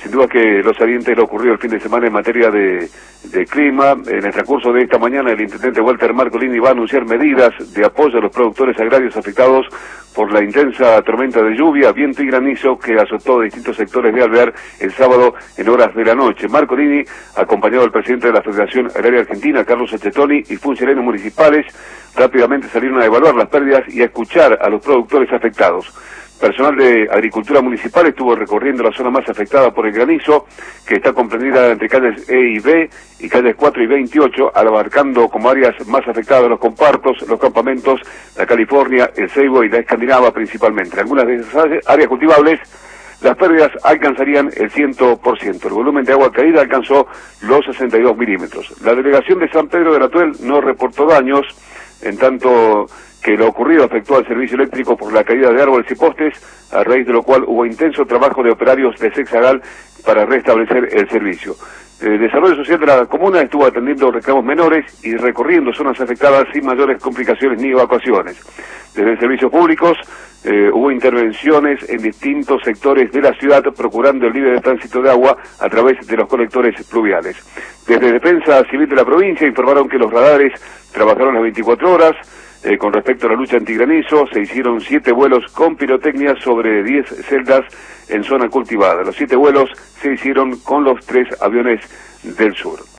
sin duda que lo saliente lo ocurrido el fin de semana en materia de clima. En el transcurso de esta mañana, el intendente Walter Marcolini va a anunciar medidas de apoyo a los productores agrarios afectados por la intensa tormenta de lluvia, viento y granizo que azotó distintos sectores de Alvear el sábado en horas de la noche. Marcolini, acompañado del presidente de la Federación Agraria Argentina, Carlos Achetoni, y funcionarios municipales, rápidamente salieron a evaluar las pérdidas y a escuchar a los productores afectados. Personal de Agricultura Municipal estuvo recorriendo la zona más afectada por el granizo, que está comprendida entre calles E y B y calles 4 y 28, abarcando como áreas más afectadas los compartos, los campamentos, la California, el Ceibo y la Escandinava principalmente. En algunas de esas áreas cultivables, las pérdidas alcanzarían el 100%. El volumen de agua caída alcanzó los 62 milímetros. La delegación de San Pedro de la Tuel no reportó daños, en tanto que lo ocurrido afectó al servicio eléctrico por la caída de árboles y postes, a raíz de lo cual hubo intenso trabajo de operarios de Sexagal para restablecer el servicio. El Desarrollo Social de la comuna estuvo atendiendo reclamos menores y recorriendo zonas afectadas sin mayores complicaciones ni evacuaciones. Desde Servicios Públicos hubo intervenciones en distintos sectores de la ciudad procurando el libre tránsito de agua a través de los colectores pluviales. Desde Defensa Civil de la provincia informaron que los radares trabajaron las 24 horas. Con respecto a la lucha antigranizo, se hicieron 7 vuelos con pirotecnia sobre 10 celdas en zona cultivada. Los 7 vuelos se hicieron con los 3 aviones del sur.